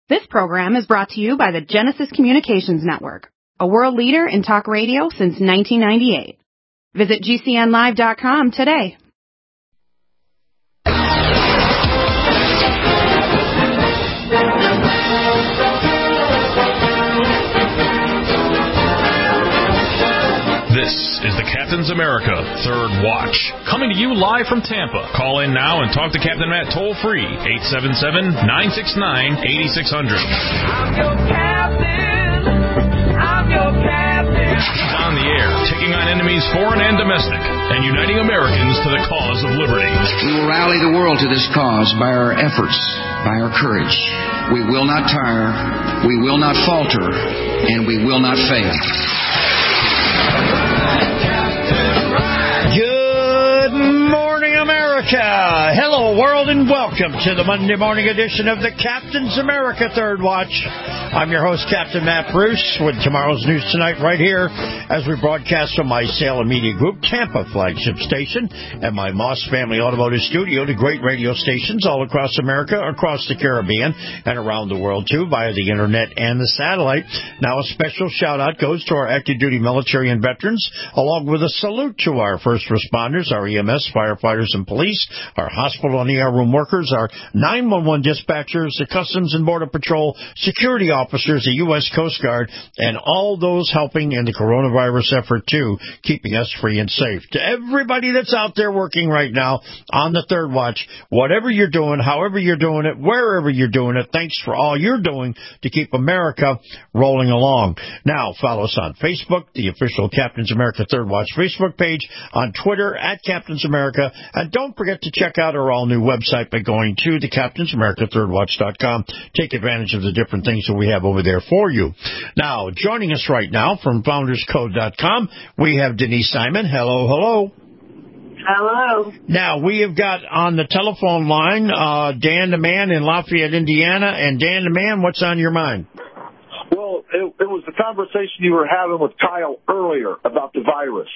This program is brought to you by the Genesis Communications Network, a world leader in talk radio since 1998. Visit GCNlive.com today. This is the Captain's America Third Watch, coming to you live from Tampa. Call in now and talk to Captain Matt toll-free, 877-969-8600. I'm your captain. I'm your captain. He's on the air, taking on enemies foreign and domestic, and uniting Americans to the cause of liberty. We will rally the world to this cause by our efforts, by our courage. We will not tire, we will not falter, and we will not fail. Good morning, America. Hello, world, and welcome to the Monday morning edition of the Captain's America Third Watch. I'm your host, Captain Matt Bruce, with tomorrow's news tonight right here as we broadcast from my Salem Media Group Tampa flagship station and my Moss Family Automotive Studio to great radio stations all across America, across the Caribbean, and around the world, too, via the Internet and the satellite. Now, a special shout-out goes to our active duty military and veterans, along with a salute to our first responders, our EMS, firefighters, and police, our hospital and ER room workers, our 911 dispatchers, the Customs and Border Patrol, security officers, the U.S. Coast Guard, and all those helping in the coronavirus effort, too, keeping us free and safe. To everybody that's out there working right now on the Third Watch, whatever you're doing, however you're doing it, wherever you're doing it, thanks for all you're doing to keep America rolling along. Now, follow us on Facebook, the official Captain's America Third Watch Facebook page, on Twitter, at Captain's America, and don't forget to check out our all-new website by going to the CaptainsAmericaThirdWatch.com. Take advantage of the different things that we have over there for you. Now, joining us right now from FoundersCode.com, we have Denise Simon. Hello, hello. Hello. Now, we have got on the telephone line Dan the Man in Lafayette, Indiana. And Dan the Man, what's on your mind? Well, it was the conversation you were having with Kyle earlier about the virus.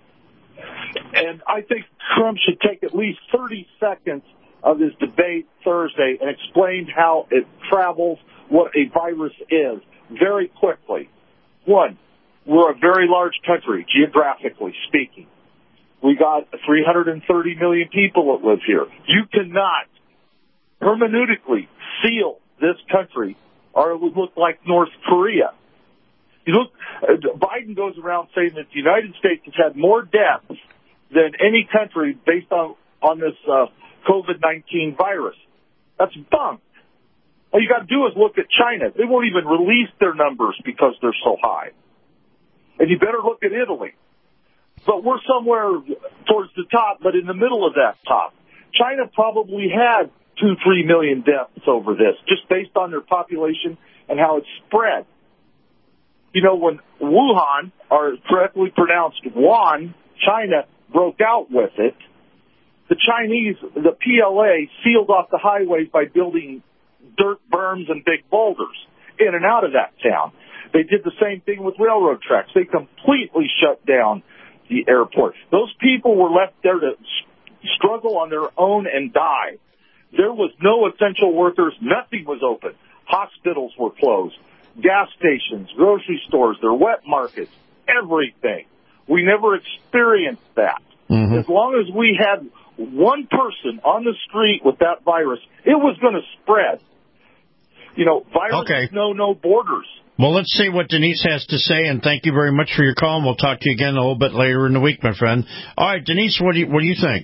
And I think Trump should take at least 30 seconds of his debate Thursday and explain how it travels, what a virus is, very quickly. One, we're a very large country, geographically speaking. We got 330 million people that live here. You cannot hermeneutically seal this country, or it would look like North Korea. You look, Biden goes around saying that the United States has had more deaths than any country based on this COVID-19 virus. That's bunk. All you got to do is look at China. They won't even release their numbers because they're so high. And you better look at Italy. But we're somewhere towards the top, but in the middle of that top. China probably had 2-3 million deaths over this, just based on their population and how it's spread. You know, when Wuhan, or correctly pronounced Wuhan, China, broke out with it, the Chinese, the PLA, sealed off the highways by building dirt berms and big boulders in and out of that town. They did the same thing with railroad tracks. They completely shut down the airport. Those people were left there to struggle on their own and die. There was no essential workers. Nothing was open. Hospitals were closed. Gas stations, grocery stores, their wet markets, everything. We never experienced that. Mm-hmm. As long as we had one person on the street with that virus, it was going to spread. You know, viruses know no borders. Well, let's see what Denise has to say, and thank you very much for your call, and we'll talk to you again a little bit later in the week, my friend. All right, Denise, what do you think?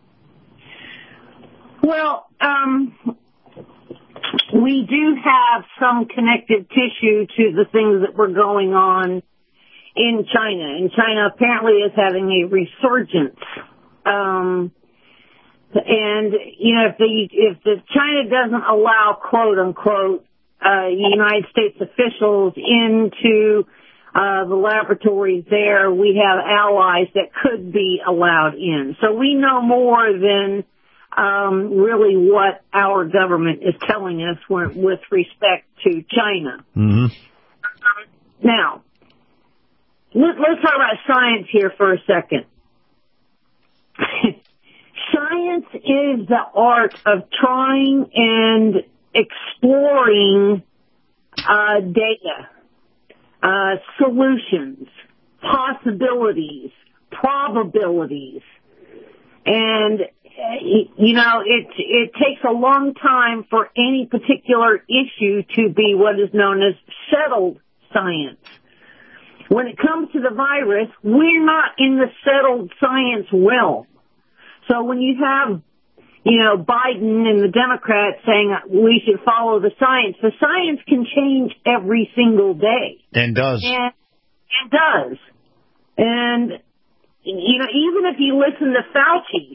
Well, we do have some connective tissue to the things that were going on in China. And China apparently is having a resurgence. And, you know, if the China doesn't allow, quote unquote, United States officials into the laboratories there, we have allies that could be allowed in. So we know more than really what our government is telling us with respect to China. Mm-hmm. Now, let's talk about science here for a second. Science is the art of trying and exploring data, solutions, possibilities, probabilities. And, it takes a long time for any particular issue to be what is known as settled science. When it comes to the virus, we're not in the settled science realm. So when you have, Biden and the Democrats saying we should follow the science can change every single day. And does. And it does. And, even if you listen to Fauci,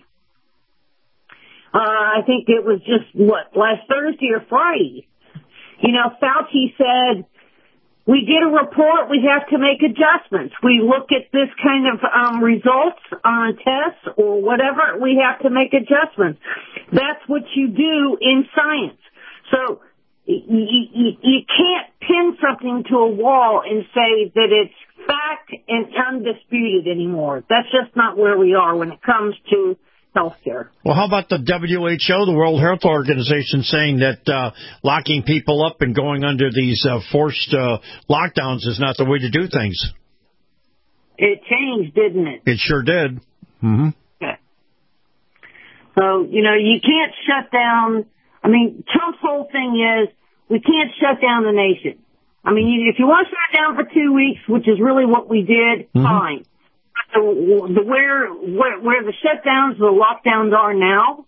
I think it was just, last Thursday or Friday, Fauci said, we get a report, we have to make adjustments. We look at this kind of results on tests or whatever, we have to make adjustments. That's what you do in science. So you can't pin something to a wall and say that it's fact and undisputed anymore. That's just not where we are when it comes to healthcare. Well, how about the WHO, the World Health Organization, saying that locking people up and going under these forced lockdowns is not the way to do things? It changed, didn't it? It sure did. Mm-hmm. Okay. So, you can't shut down. Trump's whole thing is we can't shut down the nation. If you want to shut down for 2 weeks, which is really what we did, fine. Where the shutdowns, the lockdowns are now,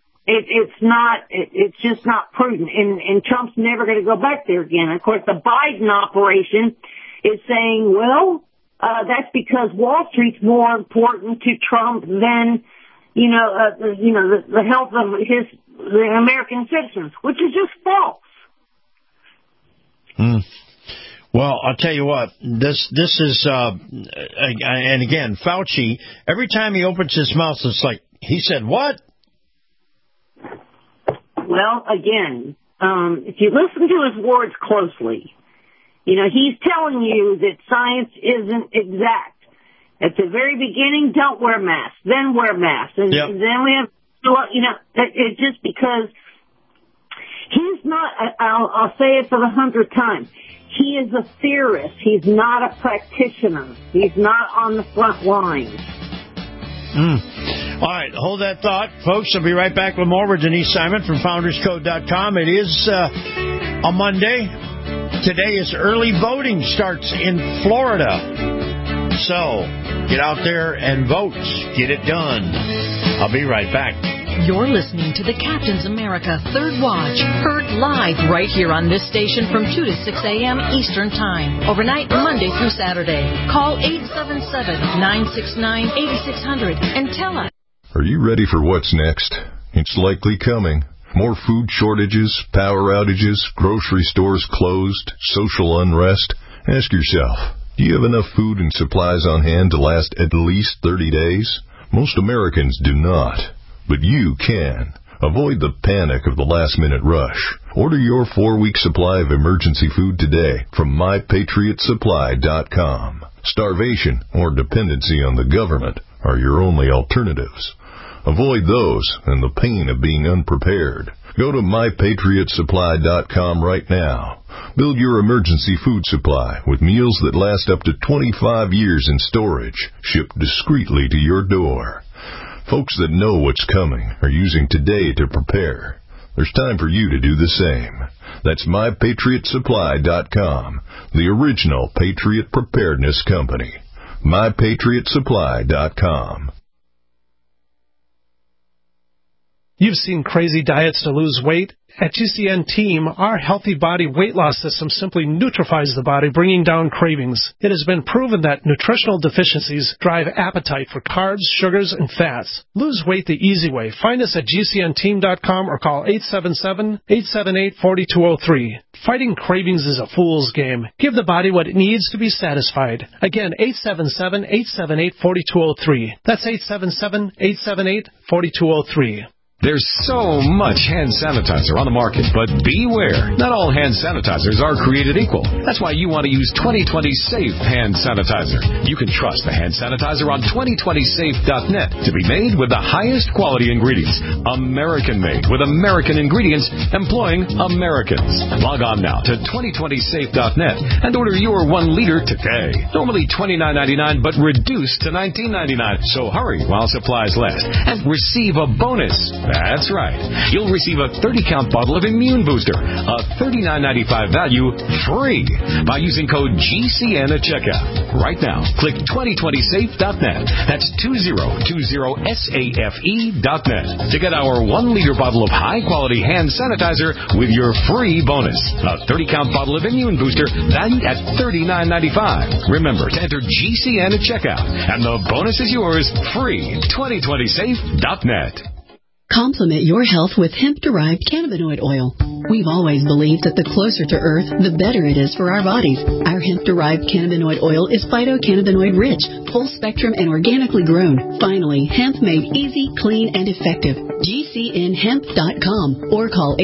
it's just not prudent. And Trump's never going to go back there again. Of course, the Biden operation is saying, that's because Wall Street's more important to Trump than, the health of the American citizens, which is just false. Well, I'll tell you what, this is, and again, Fauci, every time he opens his mouth, it's like, he said what? Well, again, if you listen to his words closely, he's telling you that science isn't exact. At the very beginning, don't wear masks, then wear masks. And then we have, it's just because he's not, I'll say it for the 100th time, he is a theorist. He's not a practitioner. He's not on the front lines. All right, hold that thought, folks. I'll be right back with more with Denise Simon from FoundersCode.com. It is a Monday. Today is early voting starts in Florida. So get out there and vote. Get it done. I'll be right back. You're listening to the Captain's America Third Watch, heard live right here on this station from 2 to 6 a.m. Eastern Time, overnight Monday through Saturday. Call 877-969-8600 and tell us. Are you ready for what's next? It's likely coming. More food shortages, power outages, grocery stores closed, social unrest. Ask yourself, do you have enough food and supplies on hand to last at least 30 days? Most Americans do not. But you can. Avoid the panic of the last-minute rush. Order your 4-week supply of emergency food today from MyPatriotSupply.com. Starvation or dependency on the government are your only alternatives. Avoid those and the pain of being unprepared. Go to MyPatriotSupply.com right now. Build your emergency food supply with meals that last up to 25 years in storage, shipped discreetly to your door. Folks that know what's coming are using today to prepare. There's time for you to do the same. That's MyPatriotSupply.com, the original Patriot Preparedness Company. MyPatriotSupply.com. You've seen crazy diets to lose weight. At GCN Team, our healthy body weight loss system simply neutralizes the body, bringing down cravings. It has been proven that nutritional deficiencies drive appetite for carbs, sugars, and fats. Lose weight the easy way. Find us at GCNteam.com or call 877-878-4203. Fighting cravings is a fool's game. Give the body what it needs to be satisfied. Again, 877-878-4203. That's 877-878-4203. There's so much hand sanitizer on the market, but beware. Not all hand sanitizers are created equal. That's why you want to use 2020 Safe Hand Sanitizer. You can trust the hand sanitizer on 2020safe.net to be made with the highest quality ingredients. American-made with American ingredients employing Americans. Log on now to 2020safe.net and order your 1 liter today. Normally $29.99, but reduced to $19.99. So hurry while supplies last and receive a bonus. That's right. You'll receive a 30-count bottle of Immune Booster, a $39.95 value, free by using code GCN at checkout. Right now, click 2020safe.net. That's 2020safe.net to get our 1-liter bottle of high-quality hand sanitizer with your free bonus. A 30-count bottle of Immune Booster valued at $39.95. Remember to enter GCN at checkout, and the bonus is yours free. 2020safe.net. Complement your health with hemp-derived cannabinoid oil. We've always believed that the closer to Earth, the better it is for our bodies. Our hemp-derived cannabinoid oil is phytocannabinoid-rich, full-spectrum, and organically grown. Finally, hemp made easy, clean, and effective. GCNhemp.com or call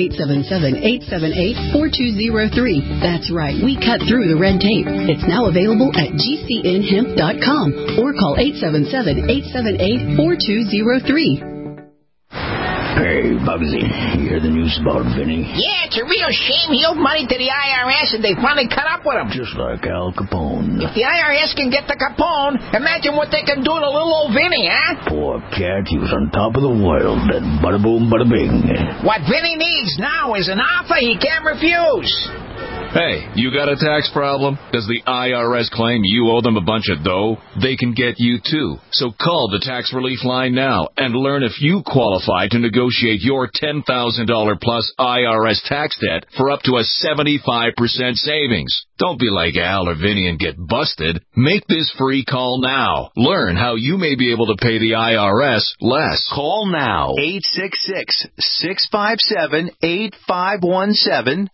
877-878-4203. That's right, we cut through the red tape. It's now available at GCNhemp.com or call 877-878-4203. Hey, Bugsy, you hear the news about Vinny? Yeah, it's a real shame he owed money to the IRS and they finally caught up with him. Just like Al Capone. If the IRS can get to Capone, imagine what they can do to little old Vinny, huh? Poor cat, he was on top of the world, and bada boom, bada bing. What Vinny needs now is an offer he can't refuse. Hey, you got a tax problem? Does the IRS claim you owe them a bunch of dough? They can get you too. So call the tax relief line now and learn if you qualify to negotiate your $10,000 plus IRS tax debt for up to a 75% savings. Don't be like Al or Vinny and get busted. Make this free call now. Learn how you may be able to pay the IRS less. Call now. 866-657-8517.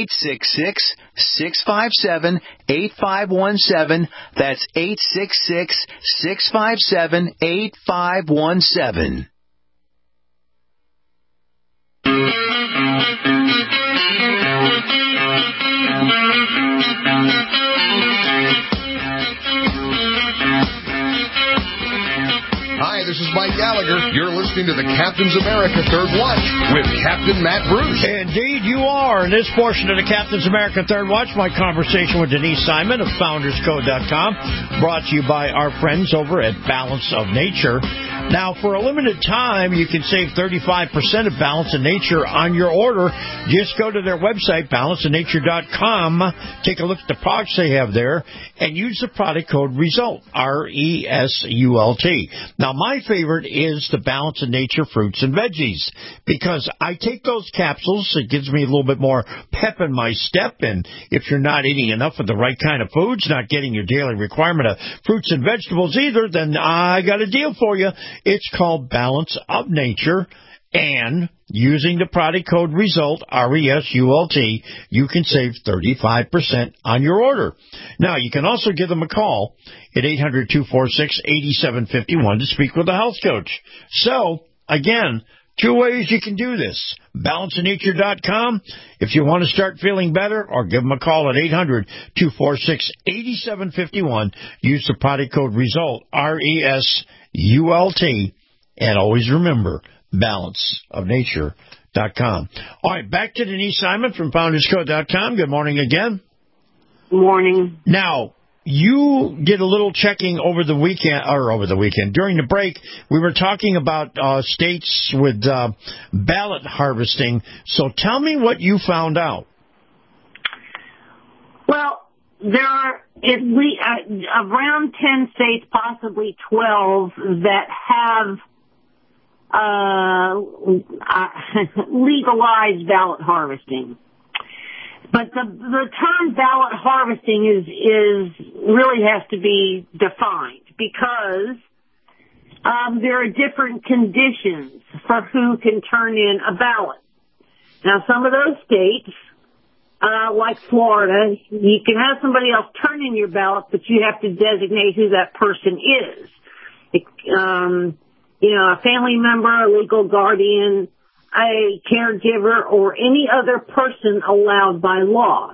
866-657-8517. That's 866-657-8517. Hi, this is Mike Gallagher. You're listening to the Captain's America Third Watch with Captain Matt Bruce. Indeed, you are. In this portion of the Captain's America Third Watch, my conversation with Denise Simon of FoundersCode.com, brought to you by our friends over at Balance of Nature. Now, for a limited time, you can save 35% of Balance of Nature on your order. Just go to their website, balanceofnature.com, take a look at the products they have there, and use the product code RESULT, RESULT. Now, my favorite is the Balance of Nature fruits and veggies, because I take those capsules. It gives me a little bit more pep in my step, and if you're not eating enough of the right kind of foods, not getting your daily requirement of fruits and vegetables either, then I got a deal for you. It's called Balance of Nature, and using the product code RESULT, RESULT, you can save 35% on your order. Now, you can also give them a call at 800-246-8751 to speak with a health coach. So, again, 2 ways you can do this. BalanceOfNature.com if you want to start feeling better, or give them a call at 800-246-8751. Use the product code RESULT, RESULT, and always remember, BalanceOfNature.com. All right, back to Denise Simon from FoundersCode.com. Good morning again. Good morning. Now, you did a little checking during the break. We were talking about states with ballot harvesting. So tell me what you found out. Well, there are around 10 states, possibly 12, that have legalized ballot harvesting. But the term ballot harvesting is really has to be defined, because there are different conditions for who can turn in a ballot. Now, some of those states, like Florida, you can have somebody else turn in your ballot, but you have to designate who that person is. a family member, a legal guardian, a caregiver, or any other person allowed by law.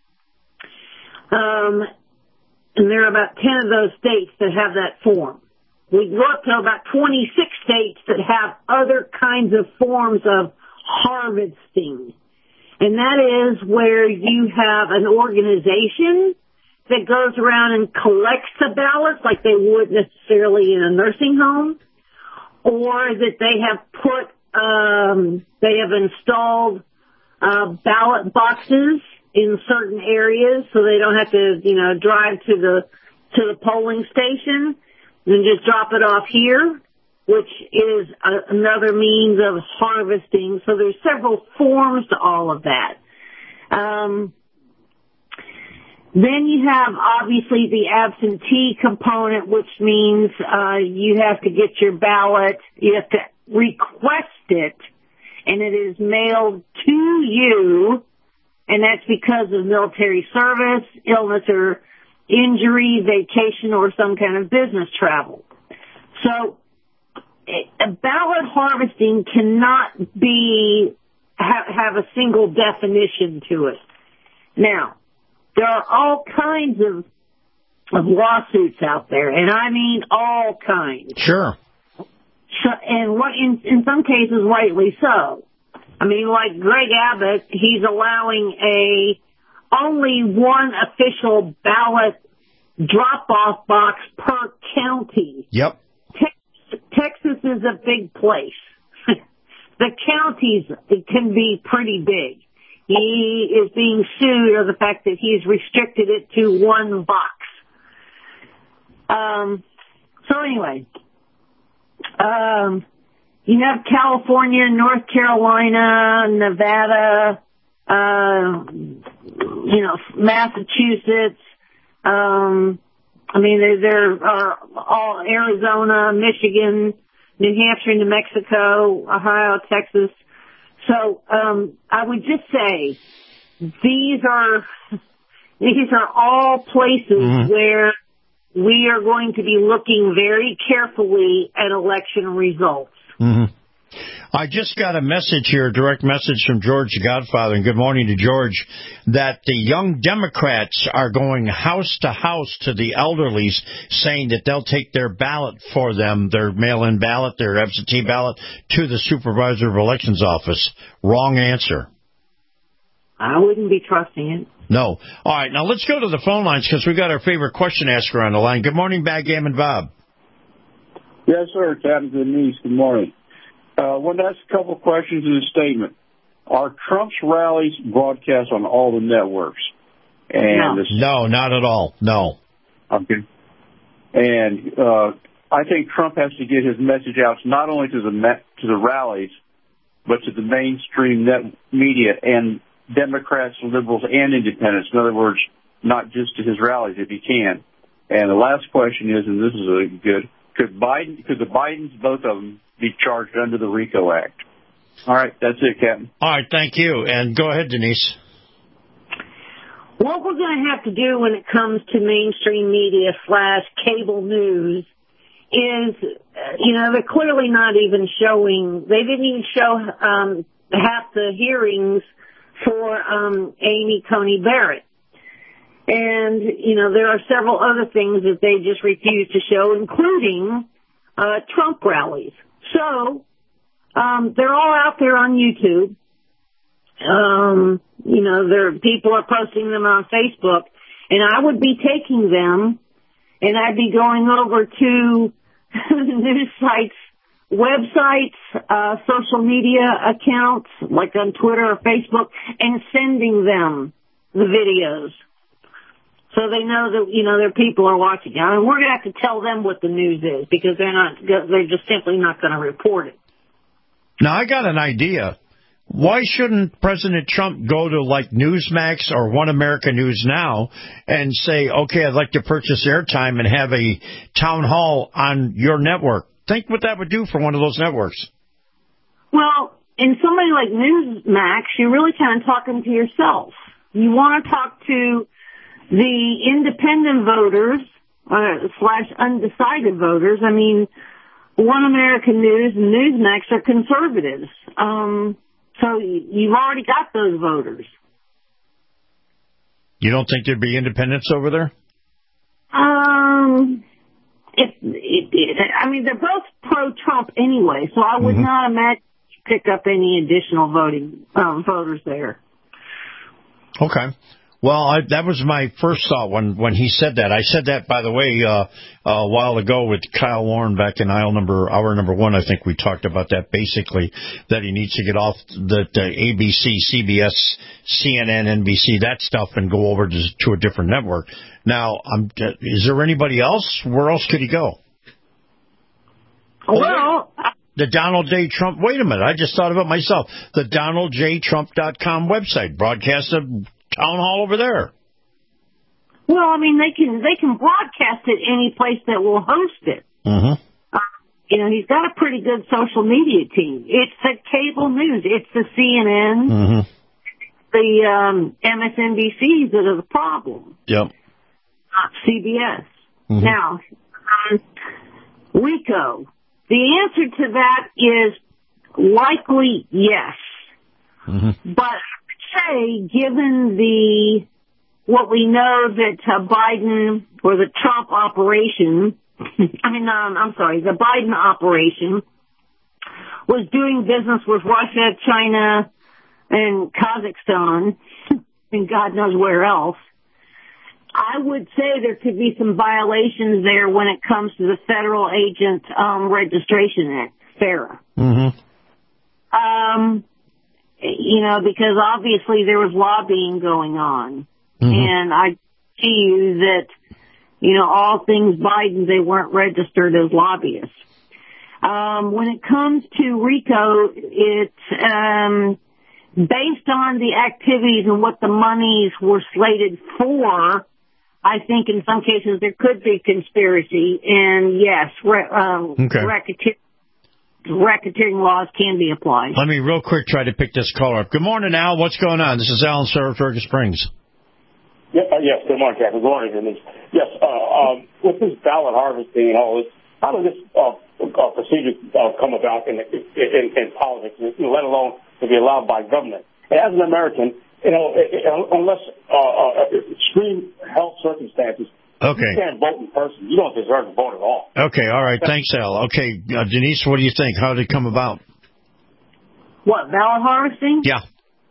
And there are about 10 of those states that have that form. We go up to about 26 states that have other kinds of forms of harvesting. And that is where you have an organization that goes around and collects the ballots like they would necessarily in a nursing home, or that they have they have installed ballot boxes in certain areas so they don't have to, drive to the polling station and just drop it off here, which is another means of harvesting. So there's several forms to all of that. Then you have, obviously, the absentee component, which means you have to get your ballot, you have to request it, and it is mailed to you, and that's because of military service, illness or injury, vacation, or some kind of business travel. So ballot harvesting cannot have a single definition to it. Now, there are all kinds of lawsuits out there, and I mean all kinds. Sure. So, and what in some cases, rightly so. I mean, like Greg Abbott, he's allowing only one official ballot drop-off box per county. Yep. Texas is a big place. The counties can be pretty big. He is being sued over the fact that he's restricted it to one box. So anyway, you have California, North Carolina, Nevada, Massachusetts. There are all Arizona, Michigan, New Hampshire, New Mexico, Ohio, Texas. So, I would just say these are all places where we are going to be looking very carefully at election results. Mm-hmm. I just got a message here, a direct message from George the Godfather, and good morning to George, that the young Democrats are going house to house to the elderlies, saying that they'll take their ballot for them, their mail-in ballot, their absentee ballot, to the Supervisor of Elections office. Wrong answer. I wouldn't be trusting it. No. All right, now let's go to the phone lines because we've got our favorite question asker on the line. Good morning, Backgammon Bob. Yes, sir. Captain Denise, good morning. I wanted to ask a couple of questions in a statement. Are Trump's rallies broadcast on all the networks? No, not at all. No. Okay. And I think Trump has to get his message out not only to the rallies, but to the mainstream media and Democrats, liberals, and independents. In other words, not just to his rallies, if he can. And the last question is, and this is really good, could the Bidens, both of them, be charged under the RICO Act? All right, that's it, Captain. All right, thank you. And go ahead, Denise. What we're going to have to do when it comes to mainstream media / cable news is, they're clearly not even showing, they didn't even show half the hearings for Amy Coney Barrett. And, there are several other things that they just refuse to show, including Trump rallies. So, they're all out there on YouTube. People are posting them on Facebook, and I would be taking them, and I'd be going over to news sites, websites, social media accounts, like on Twitter or Facebook, and sending them the videos. So they know that, their people are watching. I mean, we're going to have to tell them what the news is because they're just simply not going to report it. Now, I got an idea. Why shouldn't President Trump go to like Newsmax or One America News Now and say, okay, I'd like to purchase airtime and have a town hall on your network? Think what that would do for one of those networks. Well, in somebody like Newsmax, you're really kind of talking to yourself. You want to talk to the independent voters / undecided voters. I mean, One American News and Newsmax are conservatives. So you've already got those voters. You don't think there'd be independents over there? I mean, they're both pro-Trump anyway, so I would not imagine you pick up any additional voters there. Okay. Well, that was my first thought when he said that. I said that, by the way, a while ago with Kyle Warren back in hour number 1. I think we talked about that basically, that he needs to get off the ABC, CBS, CNN, NBC, that stuff, and go over to a different network. Now, is there anybody else? Where else could he go? Well, the Donald J. Trump. Wait a minute. I just thought of it myself. The DonaldJTrump.com website broadcasts a town hall over there. Well, I mean, they can broadcast it any place that will host it. Mm-hmm. He's got a pretty good social media team. It's the cable news. It's the CNN, the MSNBCs that are the problem. Yep. Not CBS. Mm-hmm. Now, RICO. The answer to that is likely yes. Mm-hmm. But say, given what we know that Biden or the Trump operation, the Biden operation was doing business with Russia, China, and Kazakhstan, and God knows where else, I would say there could be some violations there when it comes to the Federal Agent Registration Act, FARA. Mm-hmm. Because obviously there was lobbying going on. Mm-hmm. And I see you that, all things Biden, they weren't registered as lobbyists. When it comes to RICO, it's based on the activities and what the monies were slated for. I think in some cases there could be conspiracy, and yes, racketeering laws can be applied. Let me real quick try to pick this caller up. Good morning, Al. What's going on? This is Al in Saratoga Springs. Yes, good morning, Captain. Good morning, Denise. Yes, with this ballot harvesting and all this, how does this procedure come about in politics, let alone to be allowed by government? And as an American, unless extreme health circumstances, okay, you can't vote in person. You don't deserve to vote at all. Okay, all right. Thanks, Al. Okay, Denise, what do you think? How did it come about? What, ballot harvesting? Yeah.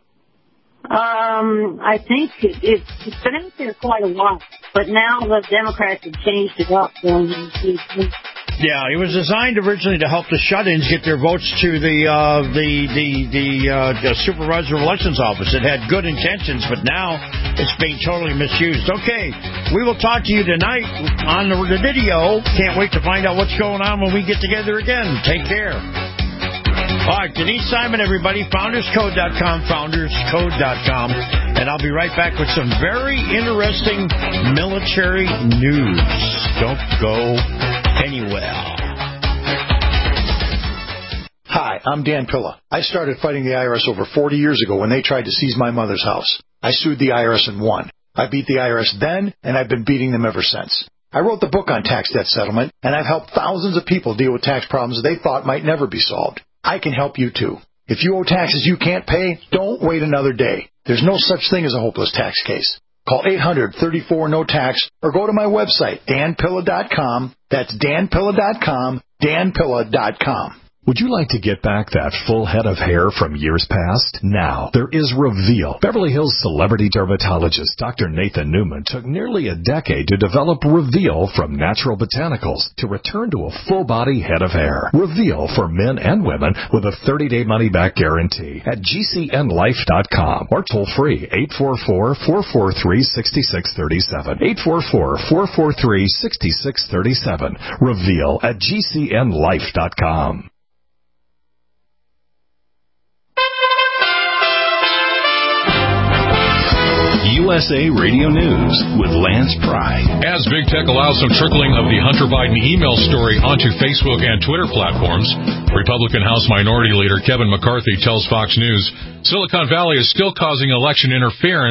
I think it's been out there quite a while, but now the Democrats have changed it up. Yeah, it was designed originally to help the shut-ins get their votes to the Supervisor of Elections Office. It had good intentions, but now it's being totally misused. Okay, we will talk to you tonight on the video. Can't wait to find out what's going on when we get together again. Take care. All right, Denise Simon, everybody, founderscode.com, founderscode.com, and I'll be right back with some very interesting military news. Don't go anywhere. Hi, I'm Dan Pilla. I started fighting the IRS over 40 years ago when they tried to seize my mother's house. I sued the IRS and won. I beat the IRS then, and I've been beating them ever since. I wrote the book on tax debt settlement, and I've helped thousands of people deal with tax problems they thought might never be solved. I can help you, too. If you owe taxes you can't pay, don't wait another day. There's no such thing as a hopeless tax case. Call 800-34-NO-TAX or go to my website, danpilla.com. That's danpilla.com, danpilla.com. Would you like to get back that full head of hair from years past? Now, there is Reveal. Beverly Hills celebrity dermatologist Dr. Nathan Newman took nearly a decade to develop Reveal from natural botanicals to return to a full-body head of hair. Reveal for men and women with a 30-day money-back guarantee at GCNlife.com or toll-free 844-443-6637. 844-443-6637. Reveal at GCNlife.com. USA Radio News with Lance Pry. As big tech allows some trickling of the Hunter Biden email story onto Facebook and Twitter platforms, Republican House Minority Leader Kevin McCarthy tells Fox News Silicon Valley is still causing election interference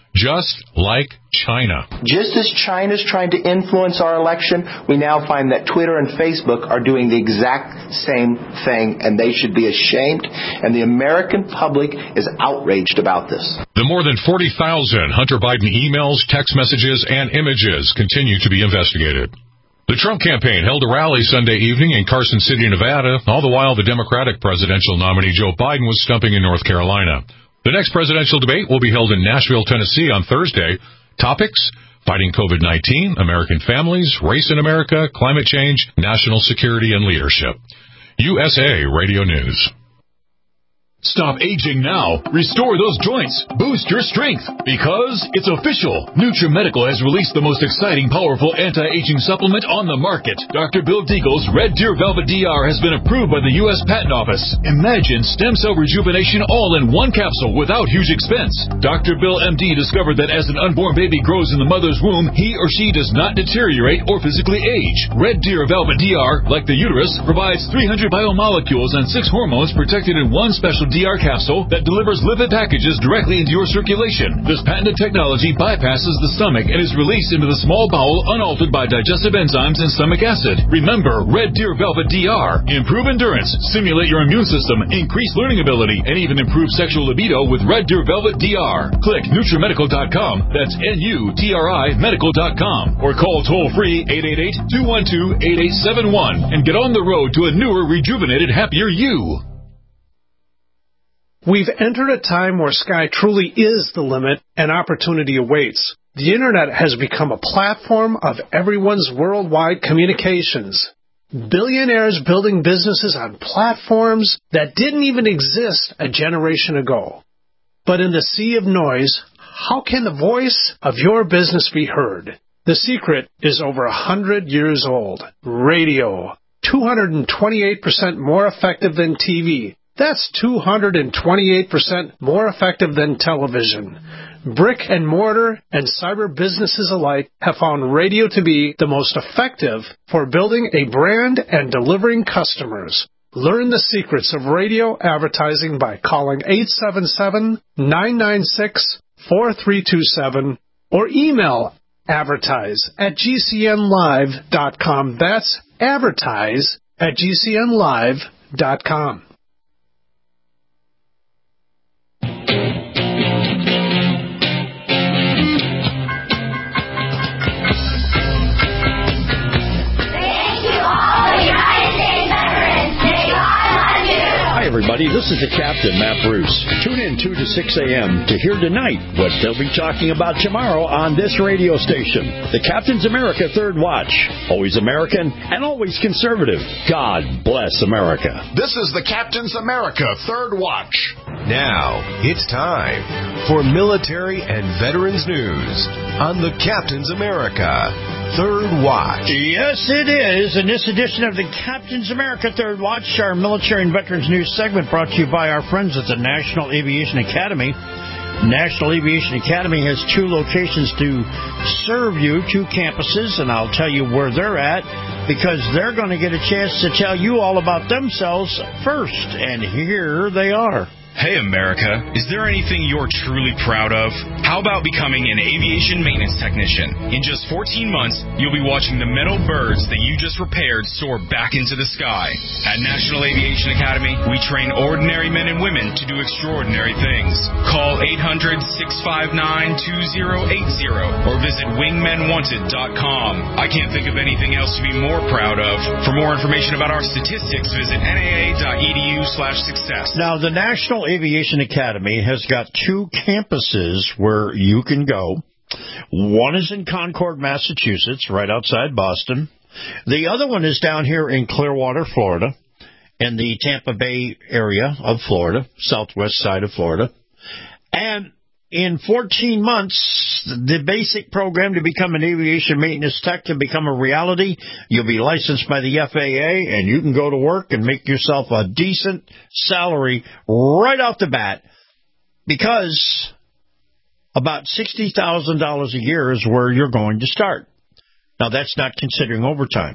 just like China. Just as China's trying to influence our election, we now find that Twitter and Facebook are doing the exact same thing, and they should be ashamed, and the American public is outraged about this. The more than 40,000 Hunter Biden emails, text messages, and images continue to be investigated. The Trump campaign held a rally Sunday evening in Carson City, Nevada, all the while the Democratic presidential nominee Joe Biden was stumping in North Carolina. The next presidential debate will be held in Nashville, Tennessee on Thursday. Topics: fighting COVID-19, American families, race in America, climate change, national security, and leadership. USA Radio News. Stop aging now. Restore those joints. Boost your strength. Because it's official. NutriMedical has released the most exciting, powerful anti-aging supplement on the market. Dr. Bill Deagle's Red Deer Velvet DR has been approved by the U.S. Patent Office. Imagine stem cell rejuvenation all in one capsule without huge expense. Dr. Bill MD discovered that as an unborn baby grows in the mother's womb, he or she does not deteriorate or physically age. Red Deer Velvet DR, like the uterus, provides 300 biomolecules and 6 hormones protected in one special DR capsule that delivers lipid packages directly into your circulation. This patented technology bypasses the stomach and is released into the small bowel unaltered by digestive enzymes and stomach acid. Remember, Red Deer Velvet DR. Improve endurance, stimulate your immune system, increase learning ability, and even improve sexual libido with Red Deer Velvet DR. Click NutriMedical.com, that's NUTRI Medical.com, or call toll-free 888-212-8871 and get on the road to a newer, rejuvenated, happier you. We've entered a time where sky truly is the limit and opportunity awaits. The Internet has become a platform of everyone's worldwide communications. Billionaires building businesses on platforms that didn't even exist a generation ago. But in the sea of noise, how can the voice of your business be heard? The secret is over 100 years old. Radio. 228% more effective than TV. That's 228% more effective than television. Brick and mortar and cyber businesses alike have found radio to be the most effective for building a brand and delivering customers. Learn the secrets of radio advertising by calling 877-996-4327 or email advertise@gcnlive.com. That's advertise@gcnlive.com. Hi, everybody. This is the Captain, Matt Bruce. Tune in 2 to 6 a.m. to hear tonight what they'll be talking about tomorrow on this radio station. The Captain's America Third Watch. Always American and always conservative. God bless America. This is the Captain's America Third Watch. Now, it's time for military and veterans news on the Captain's America Third Watch. Yes, it is. In this edition of the Captain's America Third Watch, our military and veterans news segment brought to you by our friends at the National Aviation Academy. National Aviation Academy has 2 locations to serve you, 2 campuses, and I'll tell you where they're at because they're going to get a chance to tell you all about themselves first. And here they are. Hey, America, is there anything you're truly proud of? How about becoming an aviation maintenance technician? In just 14 months, you'll be watching the metal birds that you just repaired soar back into the sky. At National Aviation Academy, we train ordinary men and women to do extraordinary things. Call 800-659-2080 or visit wingmenwanted.com. I can't think of anything else to be more proud of. For more information about our statistics, visit naa.edu/success. Now, the National Aviation Academy has got 2 campuses where you can go. One is in Concord, Massachusetts, right outside Boston. The other one is down here in Clearwater, Florida, in the Tampa Bay area of Florida, southwest side of Florida. And in 14 months, the basic program to become an aviation maintenance tech can become a reality. You'll be licensed by the FAA, and you can go to work and make yourself a decent salary right off the bat because about $60,000 a year is where you're going to start. Now, that's not considering overtime.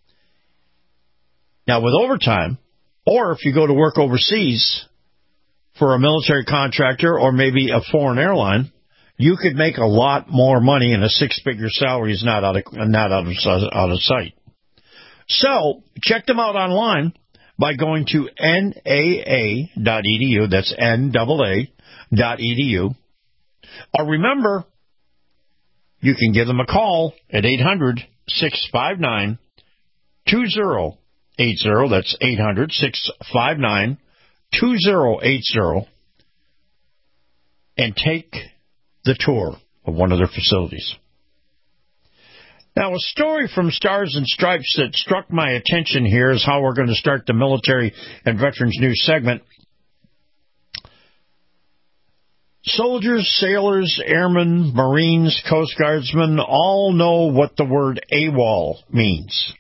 Now, with overtime, or if you go to work overseas for a military contractor or maybe a foreign airline, you could make a lot more money, and a six-figure salary is not out of sight. So check them out online by going to NAA.edu. That's NAA.edu. Or remember, you can give them a call at 800-659-2080. That's 800-659-2080. And take the tour of one of their facilities. Now, a story from Stars and Stripes that struck my attention here is how we're going to start the Military and Veterans News segment. Soldiers, sailors, airmen, Marines, Coast Guardsmen all know what the word AWOL means.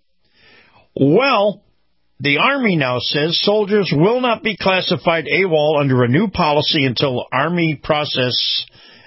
Well, the Army now says soldiers will not be classified AWOL under a new policy until Army process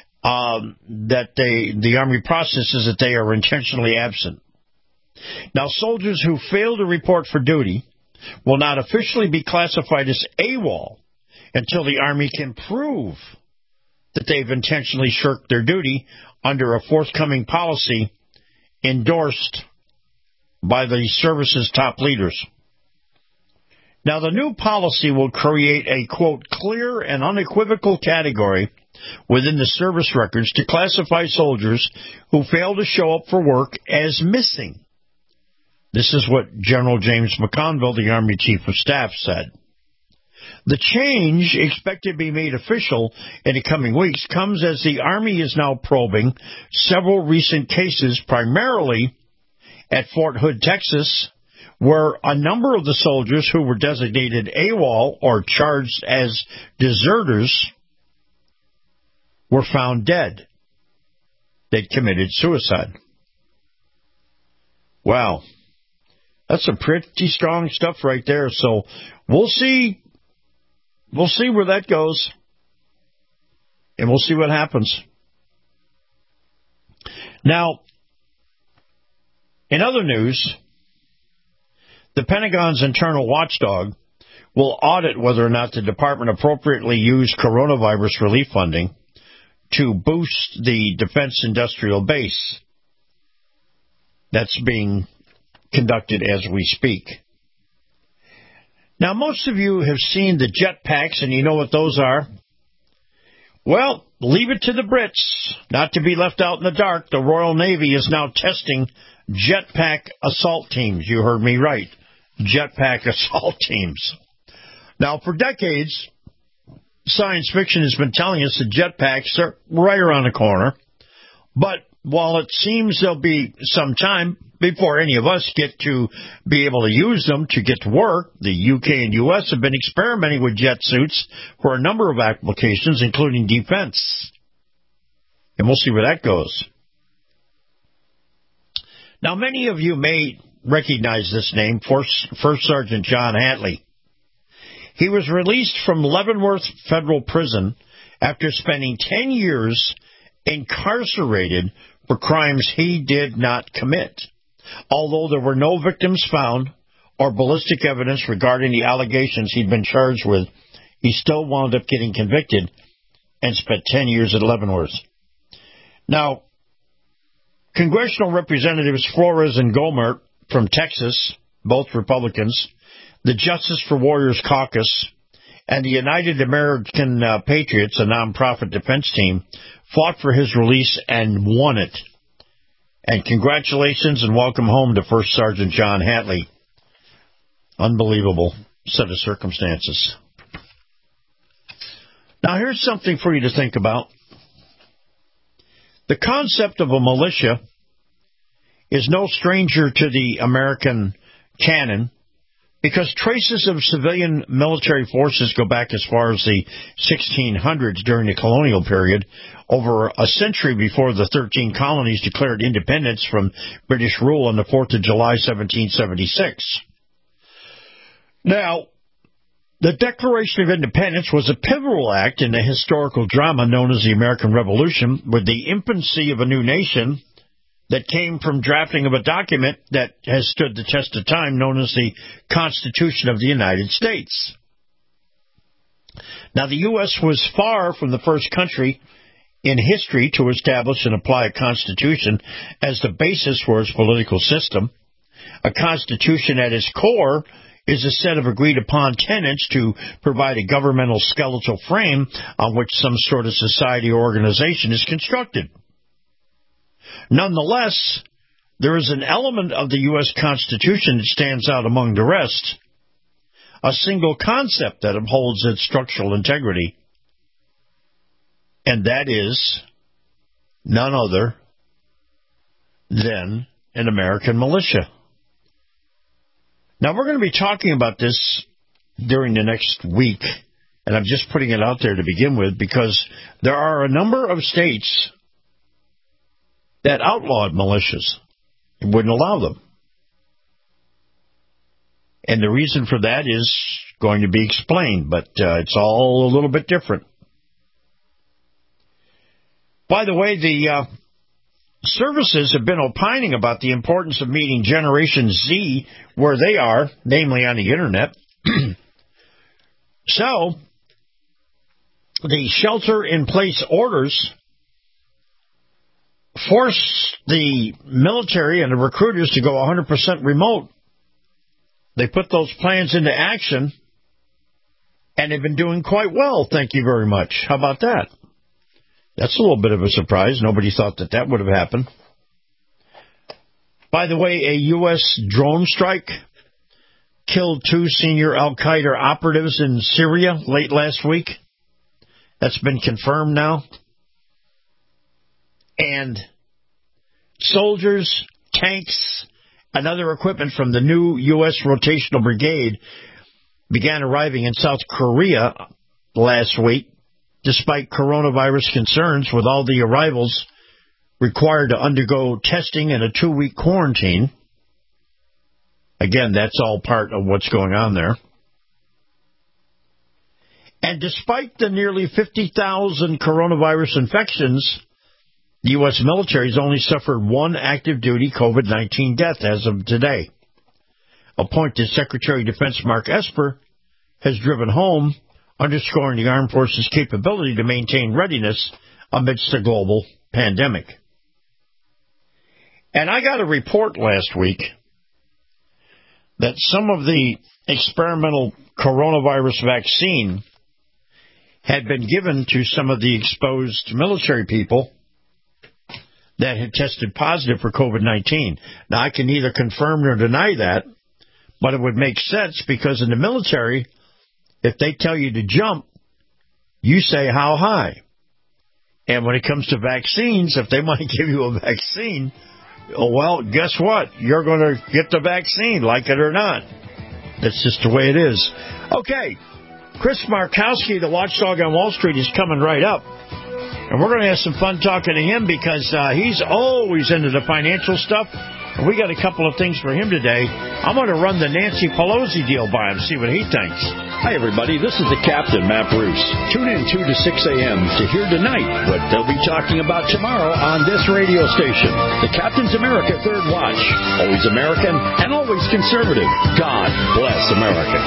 the Army processes that they are intentionally absent. Now, soldiers who fail to report for duty will not officially be classified as AWOL until the Army can prove that they've intentionally shirked their duty under a forthcoming policy endorsed by the service's top leaders. Now, the new policy will create a, quote, clear and unequivocal category within the service records to classify soldiers who fail to show up for work as missing. This is what General James McConville, the Army Chief of Staff, said. The change, expected to be made official in the coming weeks, comes as the Army is now probing several recent cases, primarily at Fort Hood, Texas, where a number of the soldiers who were designated AWOL or charged as deserters were found dead. They'd committed suicide. Wow. That's some pretty strong stuff right there. So we'll see where that goes. And we'll see what happens. Now, in other news, the Pentagon's internal watchdog will audit whether or not the department appropriately used coronavirus relief funding to boost the defense industrial base. That's being conducted as we speak. Now, most of you have seen the jetpacks, and you know what those are. Well, leave it to the Brits. Not to be left out in the dark, the Royal Navy is now testing jetpack assault teams. You heard me right. Jetpack assault teams. Now, for decades, science fiction has been telling us that jetpacks are right around the corner. But while it seems there'll be some time before any of us get to be able to use them to get to work, the UK and US have been experimenting with jet suits for a number of applications, including defense. And we'll see where that goes. Now, many of you may recognize this name, First Sergeant John Hatley. He was released from Leavenworth Federal Prison after spending 10 years incarcerated for crimes he did not commit. Although there were no victims found or ballistic evidence regarding the allegations he'd been charged with, he still wound up getting convicted and spent 10 years at Leavenworth. Now, Congressional Representatives Flores and Gohmert from Texas, both Republicans, the Justice for Warriors Caucus, and the United American Patriots, a nonprofit defense team, fought for his release and won it. And congratulations and welcome home to First Sergeant John Hatley. Unbelievable set of circumstances. Now, here's something for you to think about. The concept of a militia is no stranger to the American canon, because traces of civilian military forces go back as far as the 1600s during the colonial period, over a century before the 13 colonies declared independence from British rule on the 4th of July, 1776. Now, the Declaration of Independence was a pivotal act in the historical drama known as the American Revolution, with the infancy of a new nation that came from drafting of a document that has stood the test of time, known as the Constitution of the United States. Now, the U.S. was far from the first country in history to establish and apply a constitution as the basis for its political system. A constitution at its core is a set of agreed-upon tenets to provide a governmental skeletal frame on which some sort of society or organization is constructed. Nonetheless, there is an element of the U.S. Constitution that stands out among the rest, a single concept that upholds its structural integrity, and that is none other than an American militia. Now, we're going to be talking about this during the next week, and I'm just putting it out there to begin with because there are a number of states that outlawed militias and wouldn't allow them. And the reason for that is going to be explained, but it's all a little bit different. By the way, the services have been opining about the importance of meeting Generation Z where they are, namely on the Internet. So, the shelter-in-place orders force the military and the recruiters to go 100% remote. They put those plans into action, and they've been doing quite well, thank you very much. How about that? That's a little bit of a surprise. Nobody thought that that would have happened. By the way, a U.S. drone strike killed 2 senior al-Qaeda operatives in Syria late last week. That's been confirmed now. And soldiers, tanks, and other equipment from the new U.S. Rotational Brigade began arriving in South Korea last week, despite coronavirus concerns, with all the arrivals required to undergo testing and a 2-week quarantine. Again, that's all part of what's going on there. And despite the nearly 50,000 coronavirus infections, the U.S. military has only suffered 1 active-duty COVID-19 death as of today, a point that Secretary of Defense Mark Esper has driven home, underscoring the Armed Forces' capability to maintain readiness amidst a global pandemic. And I got a report last week that some of the experimental coronavirus vaccine had been given to some of the exposed military people that had tested positive for COVID-19. Now, I can neither confirm nor deny that, but it would make sense because in the military, if they tell you to jump, you say how high. And when it comes to vaccines, if they might give you a vaccine, well, guess what? You're going to get the vaccine, like it or not. That's just the way it is. Okay, Chris Markowski, the watchdog on Wall Street, is coming right up. And we're going to have some fun talking to him because he's always into the financial stuff. And we got a couple of things for him today. I'm going to run the Nancy Pelosi deal by him, see what he thinks. Hi, everybody. This is the Captain, Matt Bruce. Tune in 2 to 6 a.m. to hear tonight what they'll be talking about tomorrow on this radio station. The Captain's America Third Watch. Always American and always conservative. God bless America.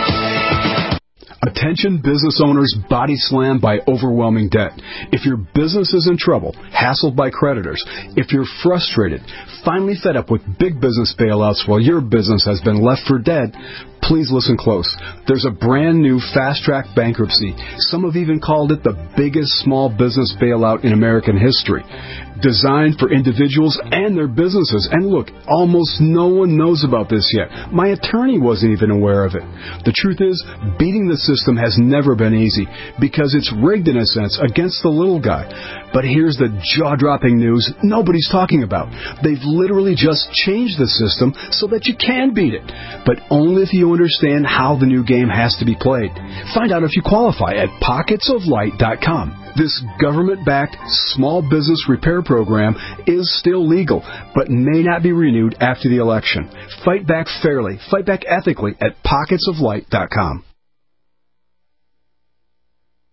Attention business owners body slammed by overwhelming debt. If your business is in trouble, hassled by creditors, if you're frustrated, finally fed up with big business bailouts while your business has been left for dead, please listen close. There's a brand new fast-track bankruptcy. Some have even called it the biggest small business bailout in American history. Designed for individuals and their businesses. And look, almost no one knows about this yet. My attorney wasn't even aware of it. The truth is, beating the system has never been easy because it's rigged in a sense against the little guy. But here's the jaw-dropping news nobody's talking about. They've literally just changed the system so that you can beat it, but only if you understand how the new game has to be played. Find out if you qualify at pocketsoflight.com. This government-backed small business repair program is still legal, but may not be renewed after the election. Fight back fairly, fight back ethically at pocketsoflight.com.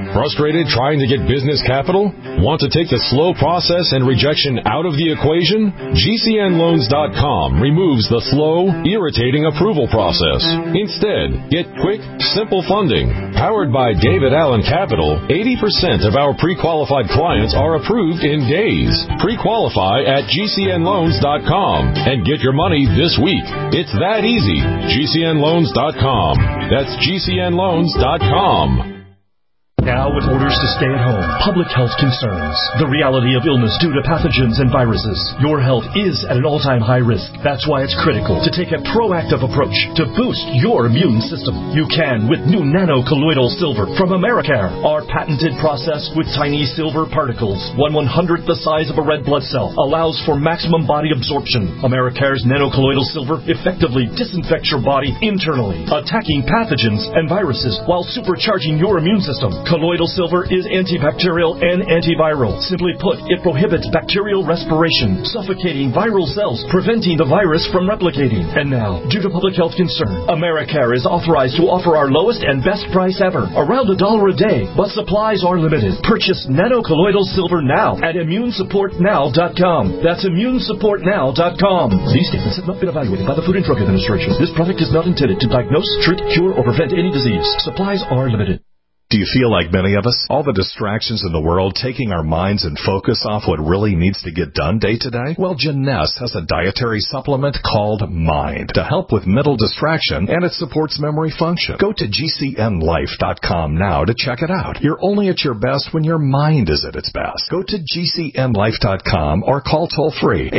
Frustrated trying to get business capital? Want to take the slow process and rejection out of the equation? GCNLoans.com removes the slow, irritating approval process. Instead, get quick, simple funding. Powered by David Allen Capital, 80% of our pre-qualified clients are approved in days. Pre-qualify at GCNLoans.com and get your money this week. It's that easy. GCNLoans.com. That's GCNLoans.com. Now with orders to stay at home, public health concerns, the reality of illness due to pathogens and viruses, your health is at an all-time high risk. That's why it's critical to take a proactive approach to boost your immune system. You can with new nano-colloidal silver from Americare. Our patented process with tiny silver particles, 1/100th the size of a red blood cell, allows for maximum body absorption. Americare's nano-colloidal silver effectively disinfects your body internally, attacking pathogens and viruses while supercharging your immune system. Colloidal silver is antibacterial and antiviral. Simply put, it prohibits bacterial respiration, suffocating viral cells, preventing the virus from replicating. And now, due to public health concern, Americare is authorized to offer our lowest and best price ever, around $1 a day, but supplies are limited. Purchase nano-colloidal silver now at ImmuneSupportNow.com. That's ImmuneSupportNow.com. These statements have not been evaluated by the Food and Drug Administration. This product is not intended to diagnose, treat, cure, or prevent any disease. Supplies are limited. Do you feel like many of us? All the distractions in the world taking our minds and focus off what really needs to get done day to day? Well, Janess has a dietary supplement called Mind to help with mental distraction, and it supports memory function. Go to GCNLife.com now to check it out. You're only at your best when your mind is at its best. Go to GCNLife.com or call toll-free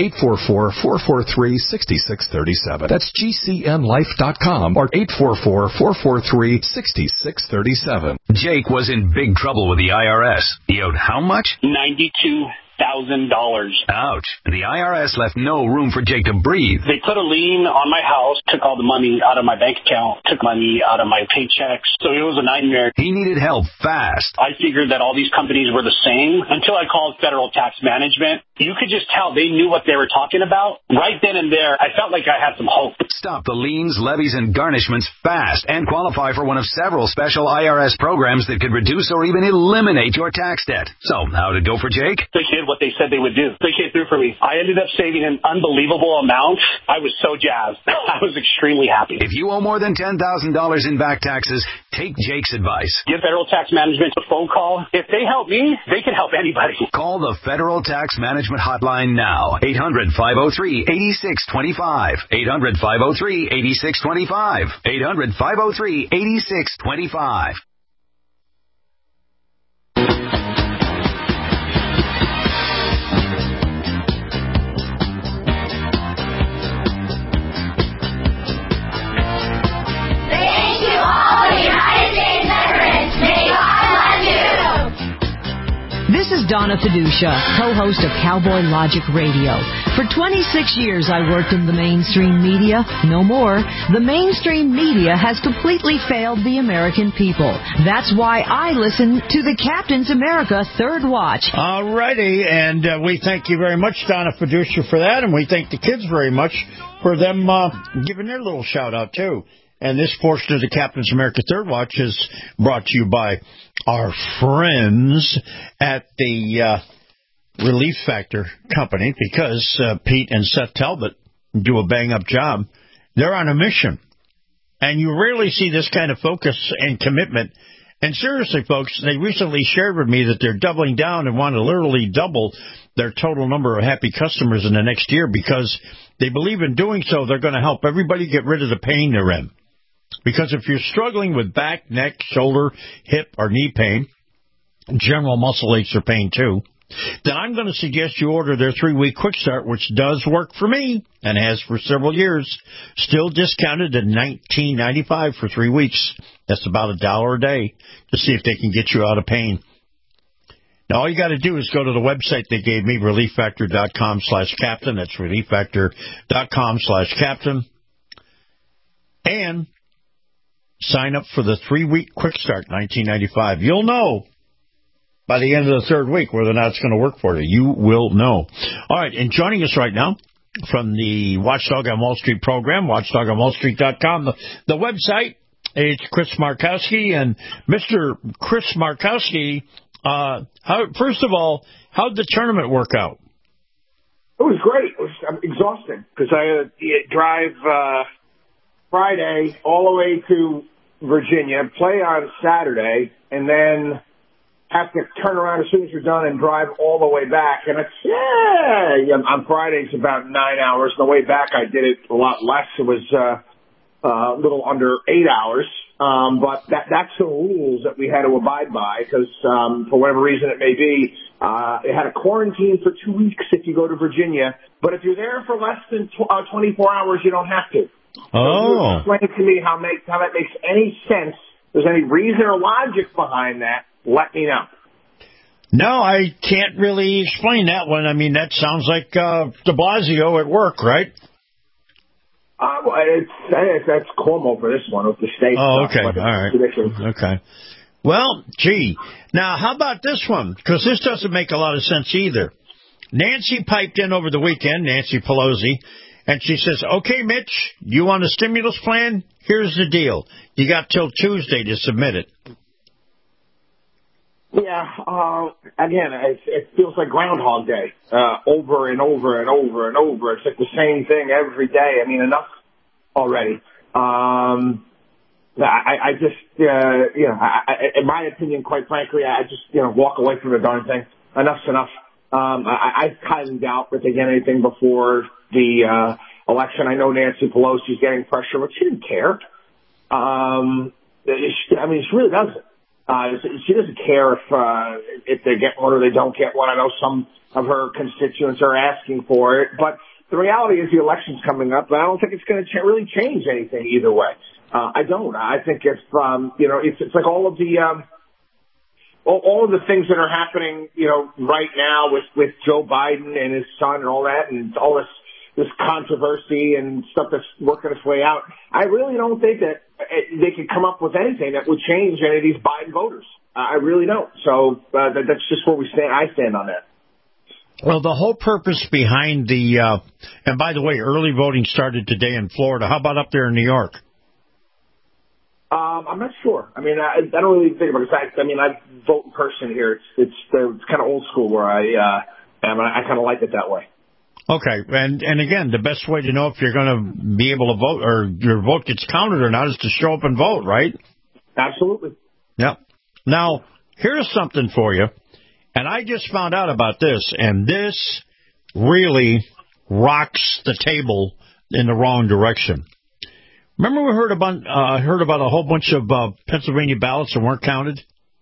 844-443-6637. That's GCNLife.com or 844-443-6637. Jake was in big trouble with the IRS. He owed how much? $92,000. Ouch. The IRS left no room for Jake to breathe. They put a lien on my house, took all the money out of my bank account, took money out of my paychecks. So it was a nightmare. He needed help fast. I figured that all these companies were the same until I called Federal Tax Management. You could just tell they knew what they were talking about. Right then and there, I felt like I had some hope. Stop the liens, levies, and garnishments fast and qualify for one of several special IRS programs that could reduce or even eliminate your tax debt. So, how'd it go for Jake? They did what they said they would do. They came through for me. I ended up saving an unbelievable amount. I was so jazzed. I was extremely happy. If you owe more than $10,000 in back taxes, take Jake's advice. Give Federal Tax Management a phone call. If they help me, they can help anybody. Call the Federal Tax Management Hotline now. 800-503-8625. 800-503-8625. 800-503-8625. This is Donna Fiducia, co-host of Cowboy Logic Radio. For 26 years, I worked in the mainstream media. No more. The mainstream media has completely failed the American people. That's why I listen to the Captain's America Third Watch. All righty, and we thank you very much, Donna Fiducia, for that, and we thank the kids very much for them giving their little shout-out, too. And this portion of the Captain's America Third Watch is brought to you by our friends at the Relief Factor Company, because Pete and Seth Talbot do a bang-up job. They're on a mission. And you rarely see this kind of focus and commitment. And seriously, folks, they recently shared with me that they're doubling down and want to literally double their total number of happy customers in the next year, because they believe in doing so, they're going to help everybody get rid of the pain they're in. Because if you're struggling with back, neck, shoulder, hip, or knee pain, general muscle aches or pain too, then I'm going to suggest you order their 3-week quick start, which does work for me and has for several years. Still discounted at $19.95 for 3 weeks. That's about $1 a day to see if they can get you out of pain. Now, all you got to do is go to the website they gave me, ReliefFactor.com/captain. That's ReliefFactor.com/captain. And sign up for the 3-week quick start, $19.95. You'll know by the end of the 3rd week whether or not it's going to work for you. You will know. All right, and joining us right now from the Watchdog on Wall Street program, watchdogonwallstreet.com, the website, It's Chris Markowski. And Mr. Chris Markowski, first of all, how did the tournament work out? It was great. It was exhausting because I had to drive Friday all the way to Virginia, play on Saturday, and then have to turn around as soon as you're done and drive all the way back. And it's, on Friday it's about 9 hours. The way back I did it a lot less. It was a little under 8 hours. But that's the rules that we had to abide by because, for whatever reason it may be, it had a quarantine for 2 weeks if you go to Virginia. But if you're there for less than 24 hours, you don't have to. Oh. So explain to me how that makes any sense. If there's any reason or logic behind that, let me know. No, I can't really explain that one. I mean, that sounds like de Blasio at work, right? Well, that's Cuomo for this one with the state. Oh, okay. Stuff. All right. Ridiculous. Okay. Well, gee. Now, how about this one? Because this doesn't make a lot of sense either. Nancy piped in over the weekend, Nancy Pelosi, and she says, okay, Mitch, you want a stimulus plan? Here's the deal. You got till Tuesday to submit it. Yeah, again, it feels like Groundhog Day, over and over and over and over. It's like the same thing every day. I mean, enough already. I just, in my opinion, quite frankly, I just, walk away from the darn thing. Enough's enough. I highly doubt that they get anything before the election. I know Nancy Pelosi's getting pressure, but she didn't care. She really doesn't. She doesn't care if they get one or they don't get one. I know some of her constituents are asking for it, but the reality is the election's coming up, and I don't think it's going to really change anything either way. I don't. I think if it's like all of the things that are happening, right now with Joe Biden and his son and all that, and all this controversy and stuff that's working its way out. I really don't think that they could come up with anything that would change any of these Biden voters. I really don't. So that's just where I stand on that. Well, the whole purpose behind and by the way, early voting started today in Florida. How about up there in New York? I'm not sure. I mean, I don't really think about it. I vote in person here. It's kind of old school where I am, and I kind of like it that way. Okay, and again, the best way to know if you're going to be able to vote or your vote gets counted or not is to show up and vote, right? Absolutely. Yep. Now, here's something for you, and I just found out about this, and this really rocks the table in the wrong direction. Remember we heard about a whole bunch of Pennsylvania ballots that weren't counted?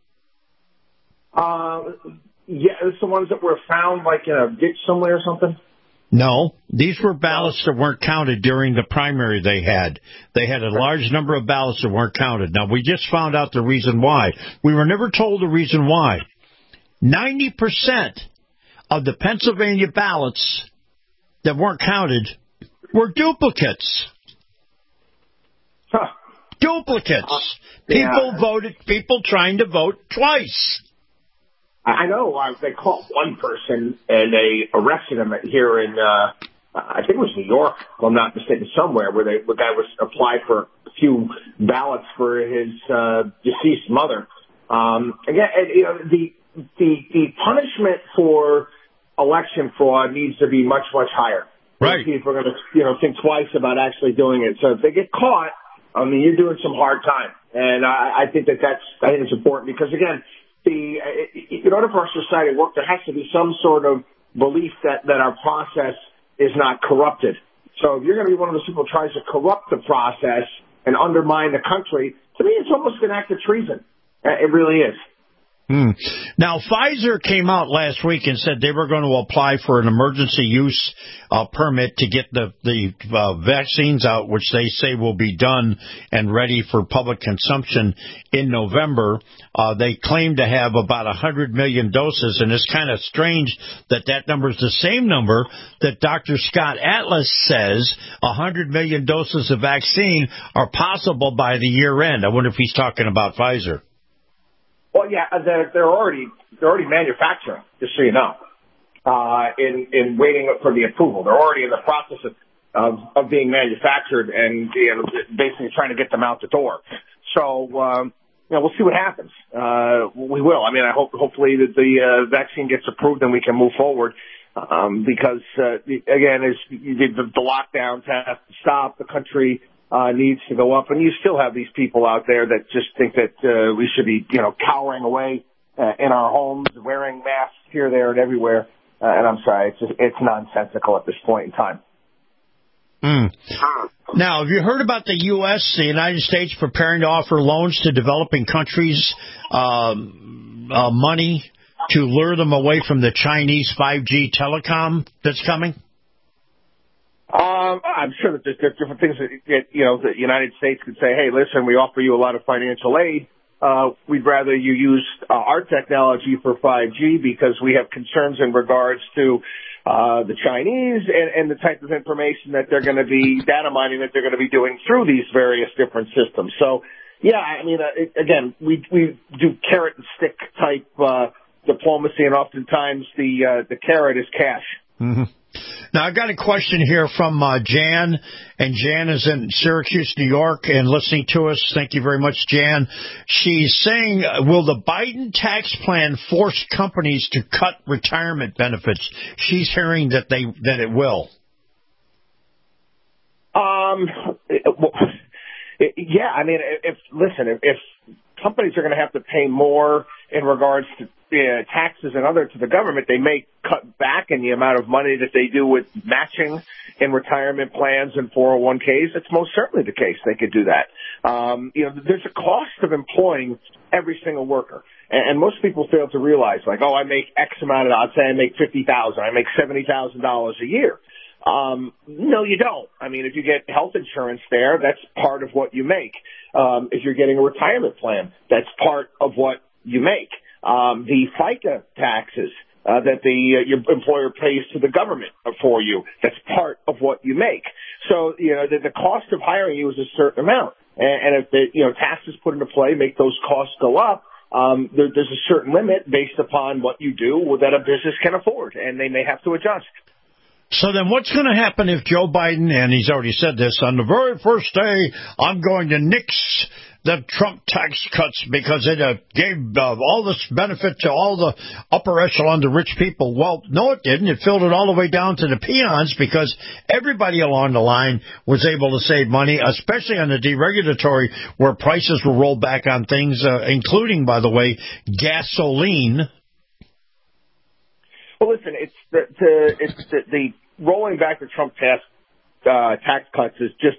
Yeah, it's the ones that were found like in a ditch somewhere or something? No, these were ballots that weren't counted during the primary they had. They had a large number of ballots that weren't counted. Now, we just found out the reason why. We were never told the reason why. 90% of the Pennsylvania ballots that weren't counted were duplicates. Huh. Duplicates. Yeah. People trying to vote twice. I know. They caught one person and they arrested him here in, I think it was New York, if I'm not mistaken, somewhere where the guy was applied for a few ballots for his deceased mother. Again, the punishment for election fraud needs to be much, much higher. Right. People are going to, think twice about actually doing it. So if they get caught, you're doing some hard time. And I think it's important because, again, in order for our society to work, there has to be some sort of belief that our process is not corrupted. So if you're going to be one of those people who tries to corrupt the process and undermine the country, to me it's almost an act of treason. It really is. Now, Pfizer came out last week and said they were going to apply for an emergency use permit to get the vaccines out, which they say will be done and ready for public consumption in November. They claim to have about 100 million doses, and it's kind of strange that number is the same number that Dr. Scott Atlas says 100 million doses of vaccine are possible by the year end. I wonder if he's talking about Pfizer. Well, yeah, they're already manufacturing, just so you know, in waiting for the approval. They're already in the process of being manufactured and basically trying to get them out the door. So, we'll see what happens. We will. I mean, hopefully that the vaccine gets approved and we can move forward. Because, again, the lockdowns have to stop. The country needs to go up. And you still have these people out there that just think that we should be, cowering away in our homes, wearing masks here, there, and everywhere. And I'm sorry, it's nonsensical at this point in time. Now, have you heard about the United States, preparing to offer loans to developing countries, money to lure them away from the Chinese 5G telecom that's coming? I'm sure that there's different things that, the United States could say, hey, listen, we offer you a lot of financial aid. We'd rather you use our technology for 5G because we have concerns in regards to the Chinese and the type of information that they're going to be, data mining that they're going to be doing through these various different systems. So, yeah, I mean, again, we do carrot and stick type diplomacy, and oftentimes the carrot is cash. Mm-hmm. Now, I've got a question here from Jan, and Jan is in Syracuse, New York, and listening to us. Thank you very much, Jan. She's saying, will the Biden tax plan force companies to cut retirement benefits? She's hearing that it will. Yeah, I mean, if companies are going to have to pay more in regards to taxes and other to the government, they may cut back in the amount of money that they do with matching in retirement plans and 401ks. It's most certainly the case they could do that. There's a cost of employing every single worker. And most people fail to realize, like, I make X amount I'd say I make $50,000, I make $70,000 a year. No, you don't. I mean, if you get health insurance there, that's part of what you make. If you're getting a retirement plan, that's part of what you make. The FICA taxes that your employer pays to the government for you, that's part of what you make. So, the cost of hiring you is a certain amount. And if the taxes put into play make those costs go up, there's a certain limit based upon what you do that a business can afford, and they may have to adjust. So then what's going to happen if Joe Biden, and he's already said this, on the very first day, I'm going to nix the Trump tax cuts because it gave all this benefit to all the upper echelon, the rich people. Well, no, it didn't. It filled it all the way down to the peons because everybody along the line was able to save money, especially on the deregulatory where prices were rolled back on things, including, by the way, gasoline. Well, listen, it's the rolling back the Trump tax cuts is just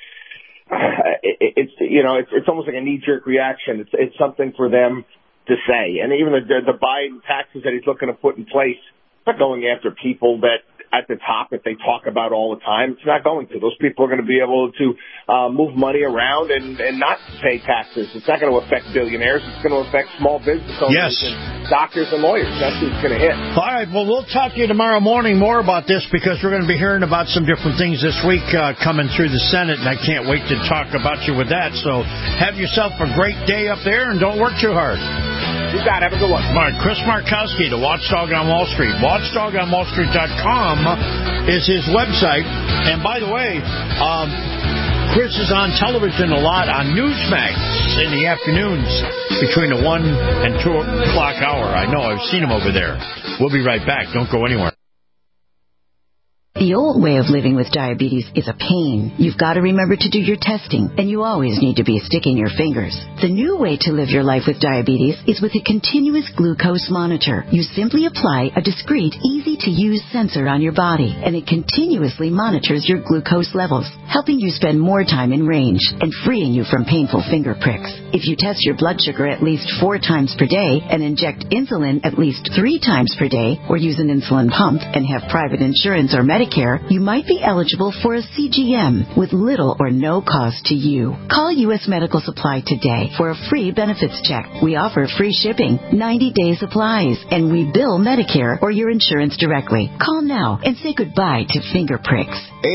it's almost like a knee-jerk reaction. It's something for them to say. And even the Biden taxes that he's looking to put in place, not going after people that at the top that they talk about all the time. It's not going to. Those people are going to be able to move money around and not pay taxes. It's not going to affect billionaires. It's going to affect small business owners and doctors and lawyers. That's who it's going to hit. All right. Well, we'll talk to you tomorrow morning more about this because we're going to be hearing about some different things this week coming through the Senate, and I can't wait to talk about you with that. So have yourself a great day up there, and don't work too hard. You got it. Have a good one. All right, Chris Markowski, the Watchdog on Wall Street. WatchdogOnWallStreet.com is his website. And by the way, Chris is on television a lot on Newsmax in the afternoons between the 1 and 2 o'clock hour. I know. I've seen him over there. We'll be right back. Don't go anywhere. The old way of living with diabetes is a pain. You've got to remember to do your testing, and you always need to be sticking your fingers. The new way to live your life with diabetes is with a continuous glucose monitor. You simply apply a discreet, easy-to-use sensor on your body, and it continuously monitors your glucose levels, helping you spend more time in range and freeing you from painful finger pricks. If you test your blood sugar at least 4 times per day and inject insulin at least 3 times per day, or use an insulin pump and have private insurance or Medicare, you might be eligible for a CGM with little or no cost to you. Call U.S. Medical Supply today for a free benefits check. We offer free shipping, 90-day supplies, and we bill Medicare or your insurance directly. Call now and say goodbye to finger pricks.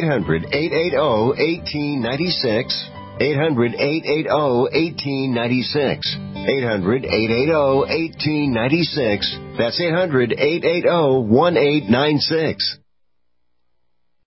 800-880-1896. 800-880-1896. 800-880-1896. That's 800-880-1896.